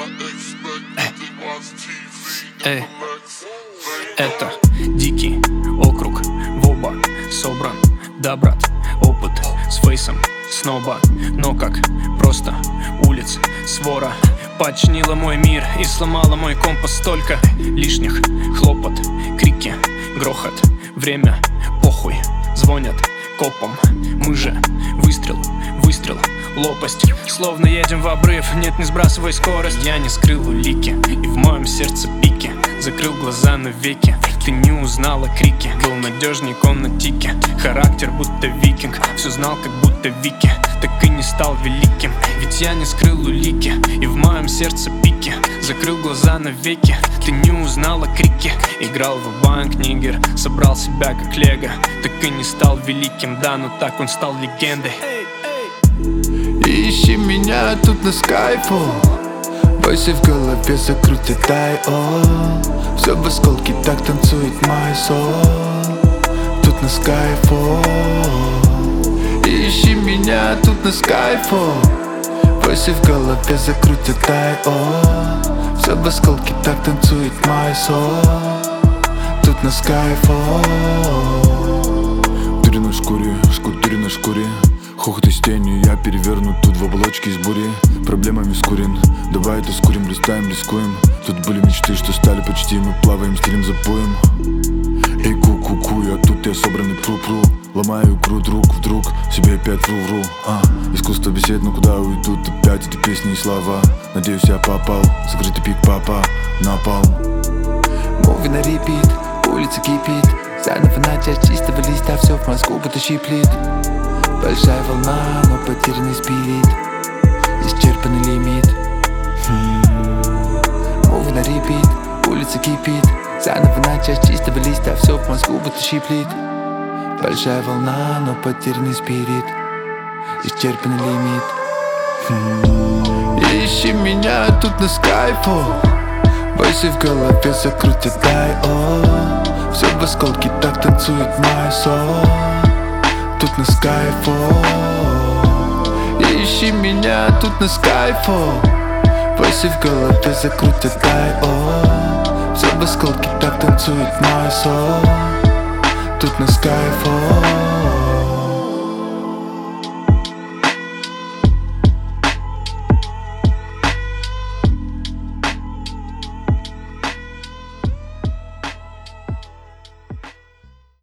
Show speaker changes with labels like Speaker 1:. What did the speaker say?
Speaker 1: Эй, это дикий округ, в оба собран, да, брат, опыт с фейсом сноба. Но как просто улиц свора подчинила мой мир и сломала мой компас. Столько лишних хлопот, крики, грохот, время, похуй, звонят копом. Мы же выстрел, лопасть, словно едем в обрыв. Нет, не сбрасывай скорость. Я не скрыл улики, и в моем сердце пики. Закрыл глаза навеки, ты не узнала крики. Был надежней комнатики, характер будто викинг. Все знал, как будто Вики, так и не стал великим. Ведь я не скрыл улики, и в моем сердце пики. Закрыл глаза навеки, ты не узнала крики. Играл в банк нигер, собрал себя как лего. Так и не стал великим, да, но так он стал легендой.
Speaker 2: Ищи меня тут на скайпу, бойся в голове закрутит дай-о. Все в осколке, так танцует мой сон. Тут на скайпу. Ищи меня тут на скайпу, бойся в голове закрутит дай-о. Все в осколке, так танцует мой сон. Тут на скайпу.
Speaker 3: Дыри на шкуре, шкури на шкуре. Хохот из тени, я перевернут тут в оболочке из бури. Проблемами скурен, давай это скурим, листаем, рискуем. Тут были мечты, что стали почти, мы плаваем, стилем запоем. Эй, ку-ку-ку, я тут, я собранный пру-пру. Ломаю игру друг вдруг, себе опять вру-вру. Искусство бесед, но куда уйдут опять эти песни и слова. Надеюсь, я попал, закрытый пик, папа, напал.
Speaker 2: Муви на репит, улица кипит. Заново начать чистого листа, все в мозгу будто щиплет. Большая волна, но потерянный спирит, исчерпанный лимит. Муви на репит, улица кипит. Заново начать чистого листа, все в мозгу будто щиплет. Большая волна, но потерянный спирит, исчерпанный лимит. Ищи меня тут на скайпу, бойся в голове закрутит дай-о. Все в осколке, так танцует мой сон. Тут на скайпу. Ищи меня тут на скайпу, бойся в голове закрутит дай-о. Все в осколке, так танцует мой сон. Тут на скайпу.